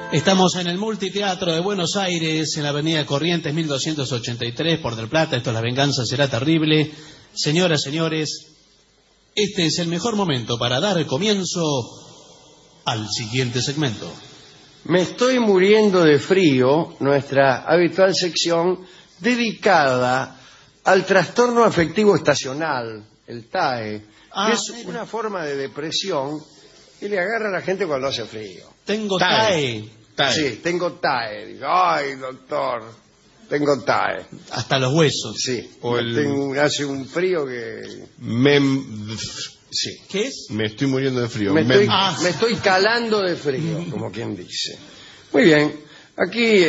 Estamos en el Multiteatro de Buenos Aires, en la avenida Corrientes 1283, por Del Plata. Esto es La Venganza Será Terrible. Señoras, señores, este es el mejor momento para dar comienzo al siguiente segmento. Me estoy muriendo de frío, nuestra habitual sección dedicada al trastorno afectivo estacional, el TAE, que es una forma de depresión que le agarra a la gente cuando hace frío. Tengo TAE. Sí, tengo TAE. Digo, ay, doctor, tengo TAE. Hasta los huesos. Sí, O hace un frío que... Sí. ¿Qué es? Me estoy muriendo de frío. Me estoy calando de frío, como quien dice. Muy bien, aquí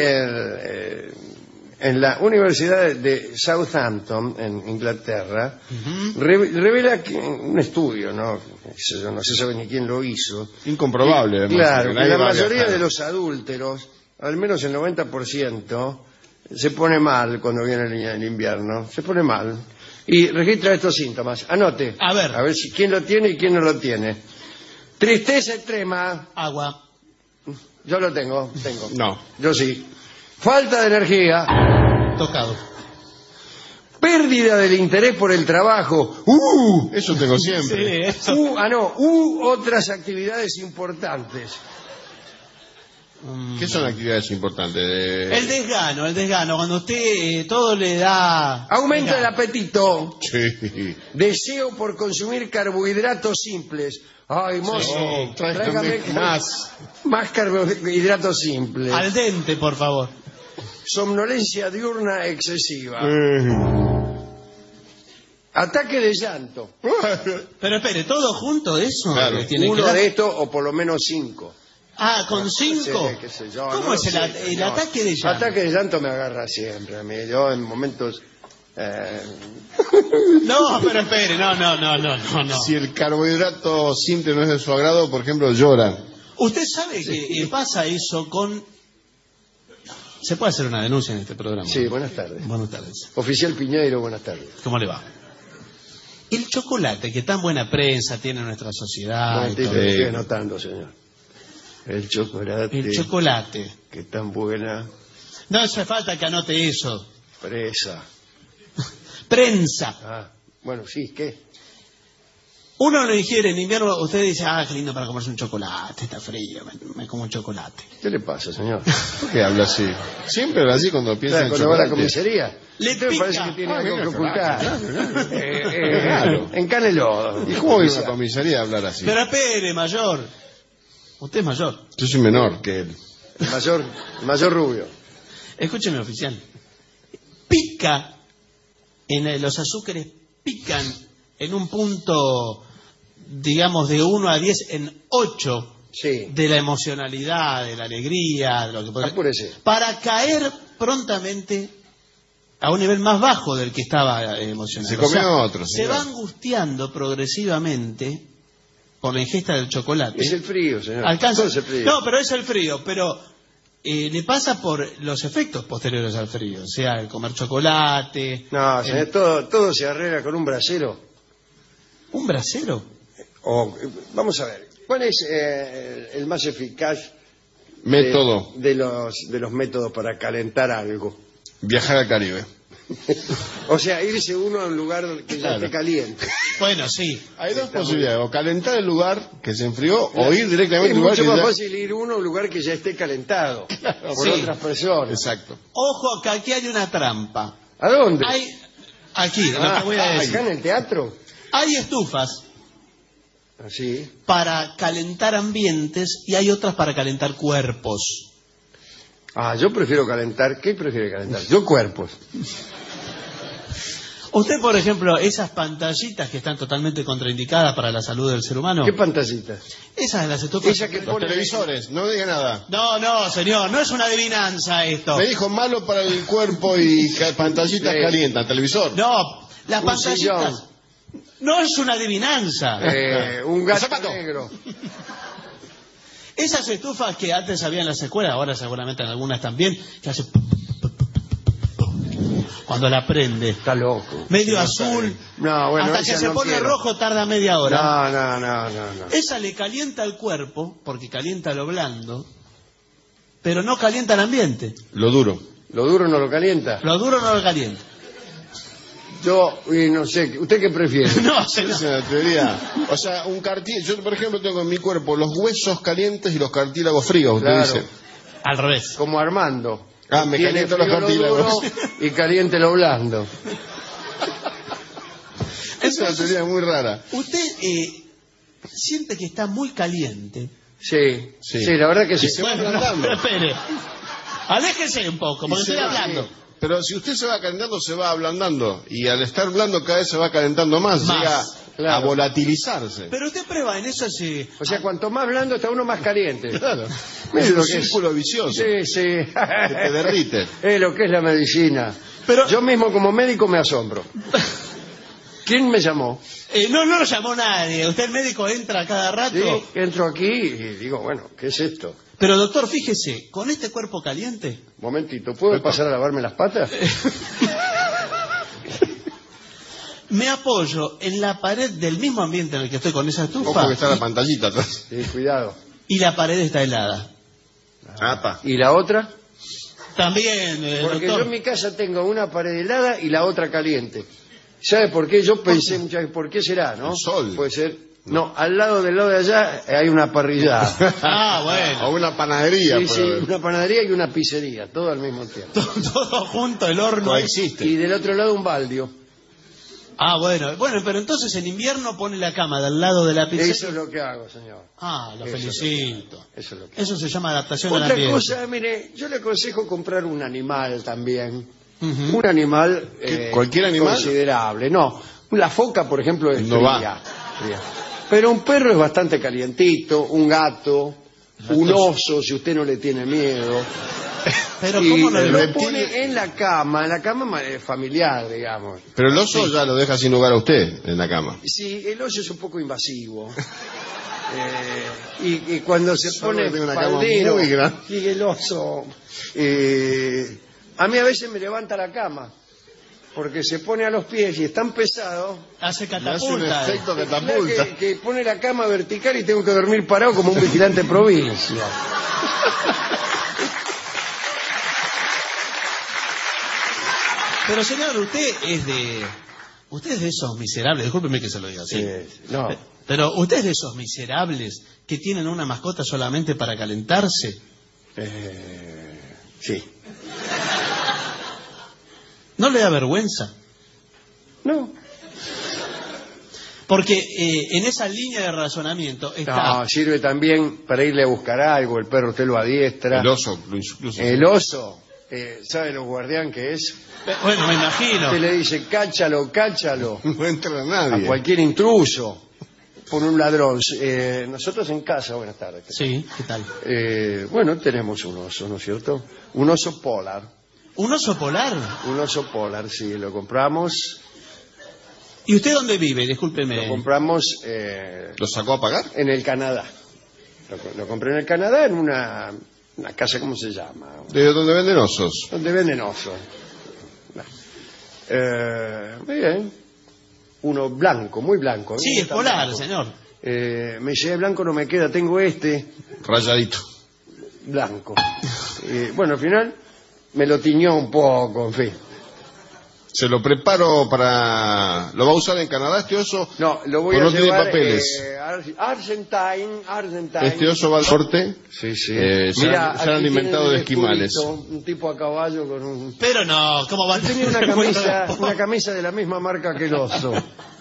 en la Universidad de Southampton, en Inglaterra, revela que un estudio, ¿no? No se sabe ni quién lo hizo. Incomprobable, además. Claro, que la mayoría de los adúlteros, al menos el 90%, se pone mal cuando viene el invierno. Se pone mal. Y registra estos síntomas. Anote. A ver si quién lo tiene y quién no lo tiene. Tristeza extrema. Agua. Yo lo tengo. No. Yo sí. Falta de energía. Tocado. Pérdida del interés por el trabajo. Eso tengo siempre. Sí, eso. Otras actividades importantes. ¿Qué son actividades importantes? El desgano. Cuando usted todo le da... Aumenta el apetito. Sí. Deseo por consumir carbohidratos simples. Ay, mozo, tráigame más carbohidratos simples. Al dente, por favor. Somnolencia diurna excesiva. Ataque de llanto. Pero espere, ¿todo junto eso? Claro. Uno de estos o por lo menos 5. Ah, ¿con 5? Qué sé yo, ¿Cómo es el ataque de llanto? Ataque de llanto me agarra siempre a mí. Yo en momentos... No, pero espere, no. Si el carbohidrato simple no es de su agrado, por ejemplo, llora. Usted sabe que pasa eso con... ¿Se puede hacer una denuncia en este programa? Sí, buenas tardes. Buenas tardes. Oficial Piñeiro, buenas tardes. ¿Cómo le va? El chocolate, que tan buena prensa tiene nuestra sociedad... Estoy anotando, señor. El chocolate. Que tan buena... No hace falta que anote eso. Prensa. Bueno, sí, ¿qué? Uno lo ingiere en invierno, usted dice, qué lindo para comerse un chocolate, está frío, me como un chocolate. ¿Qué le pasa, señor? ¿Por qué habla así? Siempre habla así cuando piensa en cuando chocolate. va a la comisaría. Le me parece que tiene algo que ocultar. Claro. Encánelo. ¿Y cómo viene a la comisaría a hablar así? Pero espere, mayor. Usted es mayor. Yo soy menor que él. El mayor rubio. Escúcheme, oficial. Pica, los azúcares pican en un punto, digamos, de 1 a 10 en 8 de la emocionalidad, de la alegría, de lo que puede ser, para caer prontamente a un nivel más bajo del que estaba emocionado. Se comió otro. Se va angustiando progresivamente por la ingesta del chocolate. Es el frío, señor. Alcanza... Es el frío. No, pero es el frío, pero le pasa por los efectos posteriores al frío, o sea, el comer chocolate... No, señor, todo se arregla con un brasero. ¿Un brasero? Vamos a ver, ¿cuál es el más eficaz método de los métodos para calentar algo? Viajar al Caribe. O sea, irse uno a un lugar que ya esté caliente. Bueno, sí. Hay dos posibilidades, o calentar el lugar que se enfrió, o ir directamente a un lugar que es mucho más fácil ir uno a un lugar que ya esté calentado por otras personas. Exacto. Ojo, que aquí hay una trampa. ¿A dónde? Aquí, lo que voy a decir. ¿Acá en el teatro? Hay estufas ¿Sí? para calentar ambientes y hay otras para calentar cuerpos. Yo prefiero calentar. ¿Qué prefiere calentar? Yo cuerpos. Usted, por ejemplo, esas pantallitas que están totalmente contraindicadas para la salud del ser humano. ¿Qué pantallitas? Esas de las estufas. Los televisores, no diga nada. No, señor, no es una adivinanza esto. Me dijo malo para el cuerpo y pantallitas calientan, televisor. No, las pantallitas. No es una adivinanza. Un gato negro. Esas estufas que antes había en las escuelas, ahora seguramente en algunas también, que hace... Cuando la prende. Está loco. Medio azul. No, bueno, hasta que se pone rojo tarda media hora. No. Esa le calienta el cuerpo, porque calienta lo blando. pero no calienta el ambiente. Lo duro. ¿Lo duro no lo calienta? Lo duro no lo calienta. Yo, no sé, ¿usted qué prefiere? No, Esa señor. es la teoría. O sea, un cartílago. Yo, por ejemplo, tengo en mi cuerpo los huesos calientes y los cartílagos fríos. Usted Claro. dice. Al revés. Como Armando. Ah, me Tiene caliento los frío lo cartílagos. duro y caliente lo blando. Es una teoría muy rara. Usted siente que está muy caliente. Sí, Sí. sí, la verdad que sí. Y se va Bueno, ablandando. pero espere. Aléjese un poco, porque Y se estoy va- hablando. Pero si usted se va calentando, se va ablandando. Y al estar blando, cada vez se va calentando más. Más, Llega a claro. volatilizarse. Pero usted prueba en eso sí. O sea, cuanto más blando está uno más caliente. Claro. Mire Es lo un que es. círculo vicioso. Sí, sí. Que te derrite. Es lo que es la medicina. Pero- Yo mismo como médico me asombro. ¿Quién me llamó? No lo llamó nadie. Usted, el médico, entra cada rato. Sí, entro aquí y digo, bueno, ¿qué es esto? Pero, doctor, fíjese, con este cuerpo caliente, Momentito, ¿puedo pasar a lavarme las patas? me apoyo en la pared del mismo ambiente en el que estoy con esa Ojo estufa que está la pantallita atrás. Sí, cuidado. y la pared está helada. Apa. ¿Y la otra? También, Porque doctor. yo en mi casa tengo una pared helada y la otra caliente. ¿Sabe por qué? Yo pensé muchas veces, ¿por qué será, no? El sol. Puede ser. No, al lado del lado de allá hay una parrillada. Ah, bueno. O una panadería. Sí, sí, puede haber. una panadería y una pizzería, todo al mismo tiempo. Todo junto, el horno. Coexiste. Y del otro lado un baldio. Ah, bueno. Bueno, pero entonces en invierno pone la cama del lado de la pizza. Eso es lo que hago, señor. Ah, lo Eso es felicito. Eso es lo que Eso se llama adaptación al Otra ambiente. cosa, mire, yo le aconsejo comprar un animal también. Ujú. Un animal, ¿Qué? ¿Cualquier animal? considerable. No, la foca, por ejemplo, es No va. fría. Pero un perro es bastante calientito, un gato, un oso, si usted no le tiene miedo. Pero Y ¿cómo no le lo reptil- pone en la cama familiar, digamos. Pero el oso ya lo deja sin lugar a usted en la cama. Sí, el oso es un poco invasivo. Y cuando se Solo pone tiene una cama faldero, muy grande. y el oso... a mí a veces me levanta la cama, porque se pone a los pies y es tan pesado hace Le hace un catapulta? efecto que, catapulta. que pone la cama vertical y tengo que dormir parado como un vigilante de provincia. Pero señor, usted es de esos miserables, discúlpeme que se lo diga así. No, Pero usted es de esos miserables que tienen una mascota solamente para calentarse. sí. ¿No le da vergüenza? No, Porque en esa línea de razonamiento está... no, sirve también para irle a buscar algo, el perro usted lo adiestra. El oso, incluso. El oso, ¿sabe lo guardián que es? Bueno, me imagino. Usted le dice, cáchalo, cáchalo, No entra a nadie. cualquier intruso, por un ladrón. Nosotros en casa, buenas tardes. Sí, ¿qué tal? Bueno, tenemos un oso, ¿no es cierto? Un oso polar. ¿Un oso polar? Un oso polar, sí, lo compramos. ¿Y usted dónde vive? Discúlpeme. Lo compramos ¿Lo sacó a pagar? en el Canadá. Lo compré en el Canadá en una casa, ¿cómo se llama? ¿De dónde venden osos? Donde venden osos. Muy bien. Uno blanco, muy blanco. Sí, Me es gusta polar, blanco. señor. Me dice, blanco no me queda, tengo este, Rayadito. blanco. Bueno, al final me lo tiñó un poco, en fin. Se lo preparo para... ¿Lo va a usar en Canadá este oso? No, lo voy Pues a no tiene llevar papeles. Argentine. Este oso va al norte. Sí, sí. Se han aquí alimentado tienen de el esquimales. escudito, un tipo a caballo con un... Pero no, ¿cómo va a Tenía una camisa de la misma marca que el oso.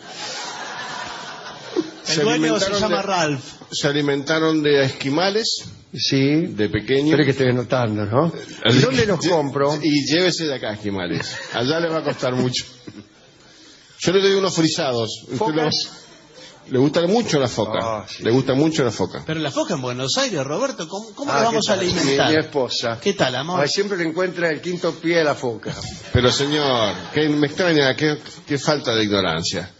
El dueño se alimentaron llama de- Ralph. Se alimentaron de esquimales Sí. de pequeño. Espere que estoy anotando, ¿no? ¿Y dónde los compro? Y llévese de acá, esquimales. Allá le va a costar mucho. Yo le doy unos frisados. Usted ¿Focas? le gusta mucho la foca. Ah, sí. Le gusta mucho la foca. Pero la foca en Buenos Aires, Roberto, ¿cómo Ah, la vamos ¿qué a tal? alimentar? Mi esposa. ¿Qué tal, amor? Ahí siempre le encuentra el quinto pie de la foca. Pero señor, que me extraña, qué falta de ignorancia.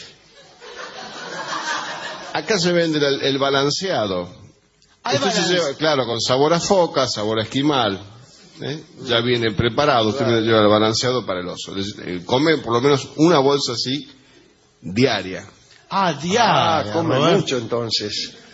Acá se vende el balanceado. Hay Usted se balance. lleva, claro, con sabor a foca, sabor a esquimal. Ya viene preparado. Usted le lleva el balanceado para el oso. Come por lo menos una bolsa así diaria. Ah, diaria, Come Roberto. mucho entonces.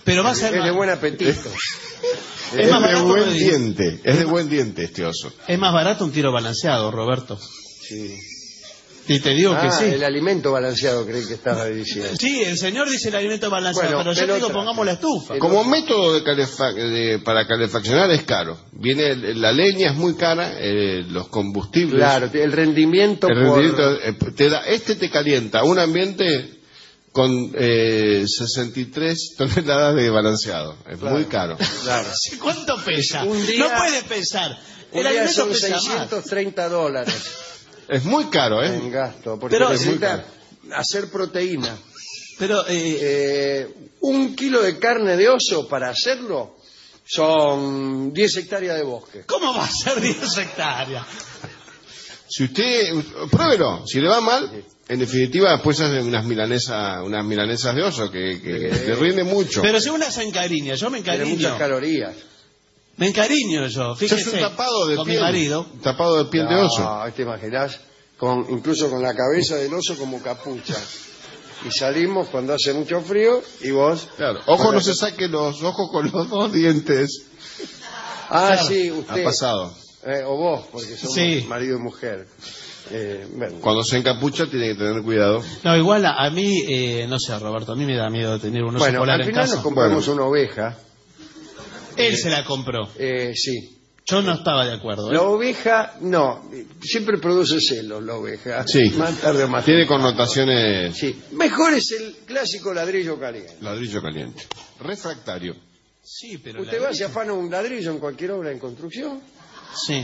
Pero va a ser Es de más, buen apetito. Es más de barato buen que- diente. Es de buen diente este oso. es más barato un tiro balanceado, Roberto. Sí. Y te digo que sí. El alimento balanceado creí que estaba diciendo. Sí, el señor dice el alimento balanceado, Bueno, pero yo pero te digo, otra. pongamos la estufa. Como método para calefaccionar es caro. La leña es muy cara, los combustibles. Claro, el rendimiento, El rendimiento, te calienta un ambiente con 63 toneladas de balanceado. Es Claro. muy caro. Claro. ¿Cuánto pesa? Un día- No puede pesar. Un El día alimento son pesa más. $630 Es muy caro, en gasto, porque Pero- necesita hacer proteína. Pero, 1 kilo de carne de oso para hacerlo son 10 hectáreas de bosque. ¿cómo va a ser 10 hectáreas? Si usted, pruébelo, si le va mal, en definitiva después hace unas milanesas de oso que le rinde mucho. Pero si una se encariña, yo me Tiene encariño. muchas calorías. Me encariño yo, Eso fíjese. es un tapado de con piel. mi marido. Un tapado de piel de oso. No, te imaginás, incluso con la cabeza del oso como capucha. Y salimos cuando hace mucho frío y vos... Claro. Ojo, no se saque los ojos con los dos dientes. Ah, sí, Ha usted. pasado. O vos, porque somos Sí. marido y mujer. Bueno. Cuando se encapucha tiene que tener cuidado. No, igual a mí, no sé, Roberto, a mí me da miedo tener un oso Bueno, polar al en final casa. nos compramos una oveja. Él se la compró. Sí. Yo no estaba de acuerdo. La oveja, no, siempre produce celos la oveja. Sí. Más tarde o más Tiene temprano. connotaciones Sí. Mejor es el clásico ladrillo caliente. ladrillo caliente. Refractario. Sí, pero... Usted va y se afana un ladrillo en cualquier obra en construcción Sí.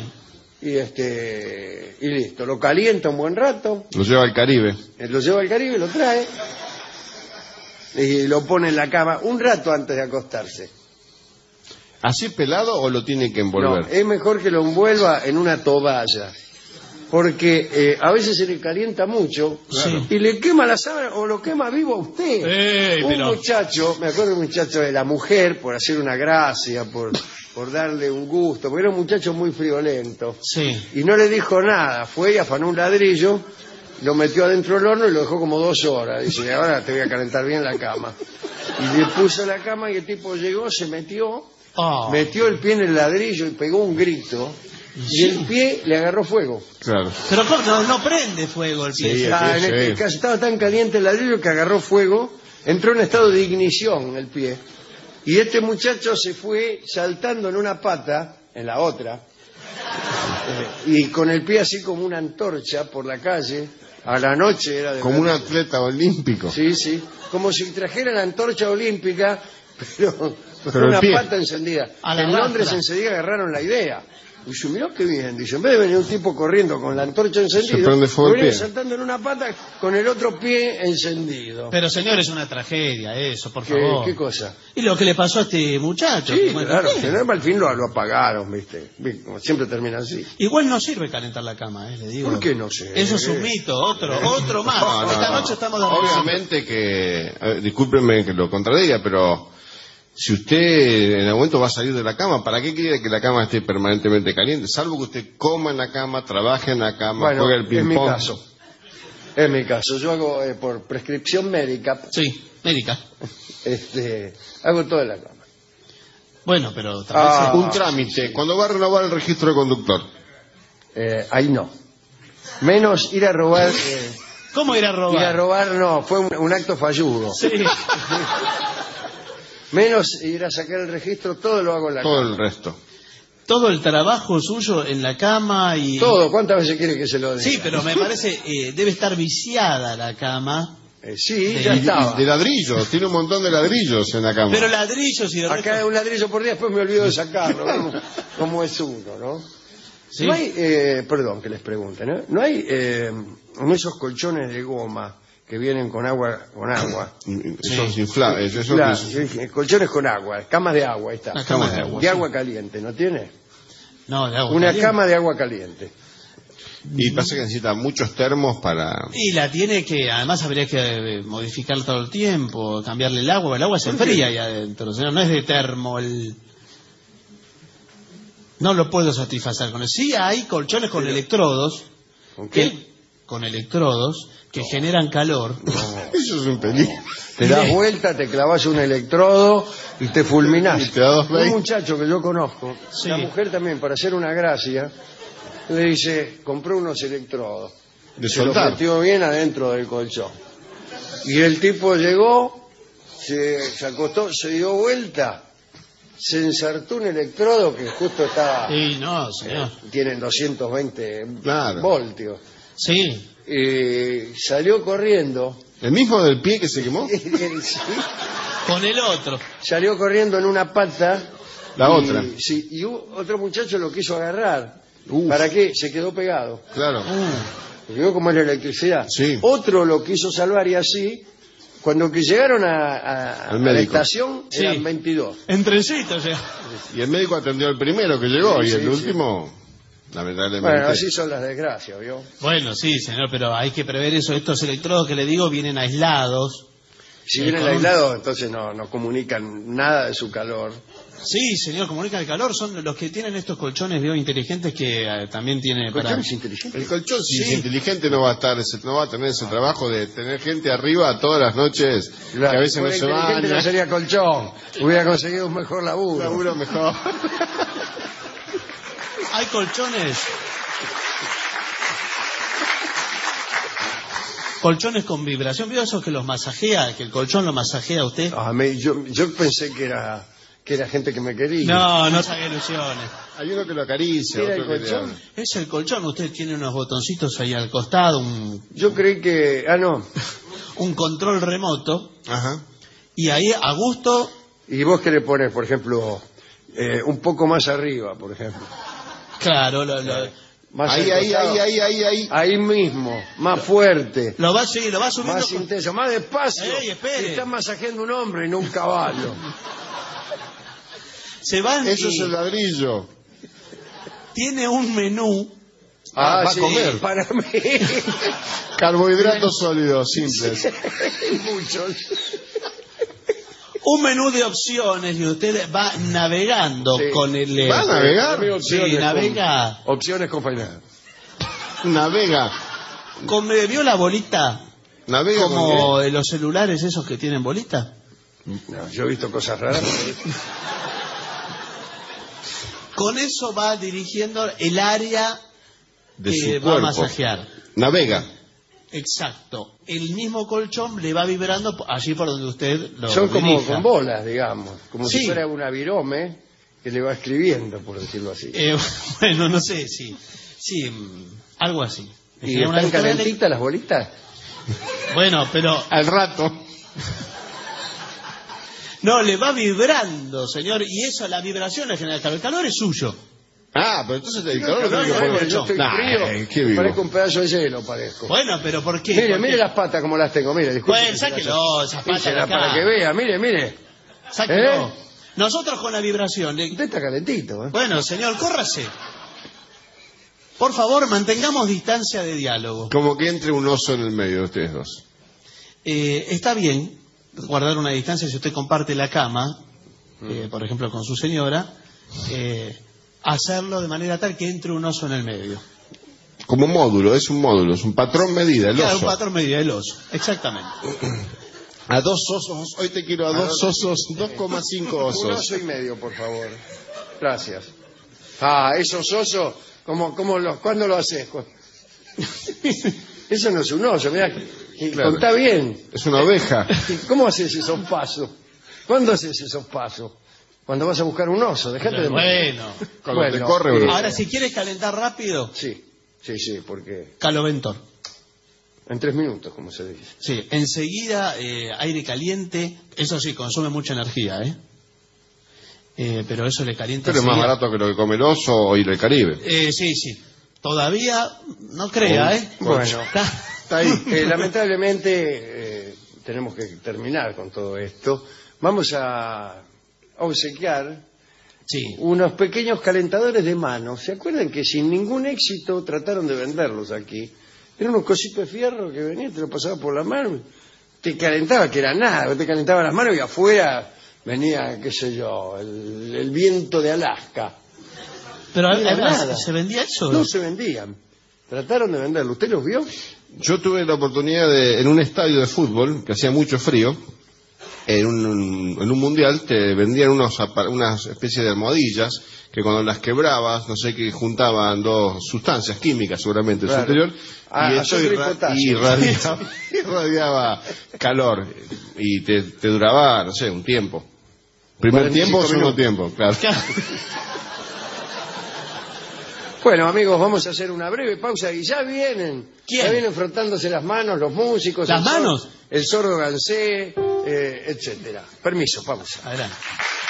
y listo. Lo calienta un buen rato, Lo lleva al Caribe. lo lleva al Caribe, lo trae y lo pone en la cama un rato antes de acostarse. ¿Así pelado o lo tiene que No, envolver? es mejor que lo envuelva en una toalla, porque a veces se le calienta mucho Sí. y le quema la sábana o lo quema vivo a usted. Un pero... muchacho, me acuerdo de un muchacho de la mujer, por hacer una gracia, por darle un gusto, porque era un muchacho muy friolento, Sí. y no le dijo nada, fue y afanó un ladrillo, lo metió adentro del horno y lo dejó como 2 horas. Dice, ahora te voy a calentar bien la cama. Y le puso la cama y el tipo llegó, se metió el pie en el ladrillo y pegó un grito, y el pie le agarró fuego. Claro. Pero no prende fuego el pie. Sí, En este caso estaba tan caliente el ladrillo que agarró fuego, entró en estado de ignición el pie, y este muchacho se fue saltando en una pata, en la otra, y con el pie así como una antorcha por la calle. A la noche era de Como un verdad. atleta olímpico. Sí, sí, como si trajera la antorcha olímpica, pero con el una pie. pata encendida. A la En Londres rastra. enseguida agarraron la idea. Dice, mirá qué bien. Dice, en vez de venir un tipo corriendo con la antorcha encendida, Se prende fuego el venía pie. saltando en una pata con el otro pie encendido. Pero señor, es una tragedia eso, por ¿Qué, favor. qué cosa? Y lo que le pasó a este muchacho. Sí, que cuenta claro, usted. pero al fin lo apagaron, ¿viste? Como siempre termina así. Igual no sirve calentar la cama, le digo. ¿Por qué no sé? Eso es un mito, otro más. No, no, Esta no. noche estamos de acuerdo. Obviamente que, discúlpenme que lo contradiga, pero si usted en algún momento va a salir de la cama, ¿para qué quiere que la cama esté permanentemente caliente? Salvo que usted coma en la cama, trabaje en la cama, Bueno, juegue al es mi ping-pong. caso. Es mi caso. Yo hago, por prescripción médica, Sí, médica. hago todo en la cama. Bueno, pero tal vez Ah. Un trámite, cuando va a renovar el registro de conductor. Ahí no. Menos ir a robar. ¿Cómo ir a robar? Ir a robar no, fue un acto falludo. Sí. Menos ir a sacar el registro, todo lo hago en la Todo cama. el resto. Todo el trabajo suyo en la cama y... Todo, ¿cuántas veces quiere que se lo diga? Sí, pero me parece, debe estar viciada la cama. Sí, De- ya Y estaba. de ladrillos, tiene un montón de ladrillos en la cama. Pero ladrillos y de Acá resto- un ladrillo por día, después me olvido de sacarlo. Como es uno, ¿no? Sí. No hay, perdón que les pregunte, ¿no? No hay en esos colchones de goma que vienen con agua. Esos inflables, esos Claro, que- sí, colchones con agua, camas de agua, ahí está. Una cama de agua. De agua caliente, ¿no tiene? No, de agua Una caliente. cama de agua caliente. Y pasa que necesita muchos termos para... Y la tiene que, además habría que modificar todo el tiempo, cambiarle el agua se enfría ahí adentro, o sea, no es de termo el... No lo puedo satisfacer con eso. Sí hay colchones con electrodos ¿Con qué? que con electrodos que generan calor. Eso es un peligro. Te das vuelta, te clavas un electrodo y te fulminás. Y te da 2 Un veces. muchacho que yo conozco, Sí. la mujer también, para hacer una gracia, le dice, compró unos electrodos. De Se lo soltar. metió bien adentro del colchón. Y el tipo llegó, se acostó, se dio vuelta, se ensartó un electrodo que justo estaba, Y no, señor. tienen 220 Claro. voltios. Sí. Salió corriendo. ¿El mismo del pie que se quemó? Sí, Con el otro. salió corriendo en una pata. La otra. Sí, y otro muchacho lo quiso agarrar. Uf. ¿Para qué? Se quedó pegado. Claro. Vio como es la electricidad. Sí. Otro lo quiso salvar y así, cuando que llegaron a Al la médico. estación, Sí. eran 22. En trencito, o sea. Y el médico atendió al primero que llegó Sí, y el sí, último, lamentablemente. Bueno, así son las desgracias, ¿vio? Bueno, sí, señor, pero hay que prever eso. Estos electrodos que le digo vienen aislados. Si Sí, vienen con un- aislados, entonces no comunican nada de su calor. Sí, señor, comunica el calor. Son los que tienen estos colchones biointeligentes que también tiene para... ¿Colchones inteligentes? El colchón, si Sí. es inteligente, no va a tener ese trabajo de tener gente arriba todas las noches, que a veces no Fuera se inteligente no baña. sería colchón. Hubiera conseguido un mejor laburo. Laburo mejor. Hay colchones. Colchones con vibración. ¿Vio esos que los masajea? Que el colchón lo masajea a usted. Yo pensé que era gente que me quería. No se haga ilusiones. Hay uno que lo acaricia, ¿Era otro el que le colchón? habla. Es el colchón. Usted tiene unos botoncitos ahí al costado, Yo creí que... no. un control remoto. Ajá. Y ahí, a gusto, ¿Y vos qué le pones, por ejemplo, un poco más arriba, por ejemplo? claro, Más Ahí, al ahí, costado. ahí. Ahí mismo, más fuerte, lo va subiendo más con- intenso, más despacio. Ey, espere. Estás masajeando un hombre y no un caballo. se van Eso y es el ladrillo. tiene un menú. Va a comer. Para mí, Carbohidratos sólidos, simples. muchos. Un menú de opciones y usted va navegando Sí. con el... ¿Va a navegar? Para mí, opciones Sí, navega. Opciones con final. Navega. ¿Vio la bolita? Navega Como los celulares esos que tienen bolita. No, yo he visto cosas raras. Con eso va dirigiendo el área de que su va a cuerpo. masajear. Navega. Exacto. El mismo colchón le va vibrando allí por donde usted lo Son como dirija. con bolas, digamos. Como Sí. si fuera una virome que le va escribiendo, por decirlo así. Bueno, no sé, sí. Sí, algo así. ¿Y Una están lectura calentitas las bolitas? Bueno, pero Al rato. no, le va vibrando, señor, y eso, la vibración le genera calor. El calor es suyo. Ah, pero entonces el calor lo tiene que no, poner. yo estoy Nah, frío, qué vivo. parezco un pedazo de hielo, parezco. Bueno, pero ¿por qué? Mire, ¿Por mire qué? las patas como las tengo, mire, disculpe. Bueno, sáquelo, esas patas de acá. Para que vea, mire. Sáquelo. ¿Eh? Nosotros con la vibración. Usted está calentito, ¿eh? Bueno, señor, córrase. Por favor, mantengamos distancia de diálogo. Como que entre un oso en el medio de ustedes dos. Está bien guardar una distancia si usted comparte la cama, por ejemplo, con su señora, hacerlo de manera tal que entre un oso en el medio. Como módulo, es un patrón medida, el Claro, oso. un patrón medida del oso, exactamente. A 2 osos, hoy te quiero a 2 osos, 2,5 Un osos. oso y medio, por favor. Gracias. Ah, esos osos, ¿cuándo lo haces? Eso no es un oso, mirá, Claro. contá bien. Es una oveja. ¿Cómo haces esos pasos? ¿Cuándo haces esos pasos? Cuando vas a buscar un oso, dejate de... Bueno, Cuando Bueno, te corre un oso. ahora si quieres calentar rápido, Sí, porque caloventor. en 3 minutos, como se dice. Sí, enseguida aire caliente, eso sí, consume mucha energía, pero eso le calienta. Pero es más enseguida. barato que lo que come el oso o ir al Caribe. Sí. Todavía, no crea, Bueno. Está ahí. Lamentablemente tenemos que terminar con todo esto. Vamos a obsequiar Sí. unos pequeños calentadores de mano. ¿Se acuerdan que sin ningún éxito trataron de venderlos aquí? Eran unos cositos de fierro que venían, te lo pasaba por la mano, te calentaba, que era nada, te calentaba las manos y afuera venía, qué sé yo, el viento de Alaska. Pero No era además, nada. ¿se vendía eso? No se vendían. Trataron de venderlo. ¿Usted los vio? Yo tuve la oportunidad de, en un estadio de fútbol, que hacía mucho frío, en un mundial te vendían unas especies de almohadillas que cuando las quebrabas, no sé qué, juntaban dos sustancias químicas seguramente en su interior, y eso irradiaba calor y te duraba, no sé, un tiempo. Primer tiempo o segundo tiempo, claro. Bueno, amigos, vamos a hacer una breve pausa y ya vienen. ¿Quién? Ya vienen frotándose las manos los músicos. ¿Las manos? El sordo Gansé, etcétera. Permiso, pausa. Adelante.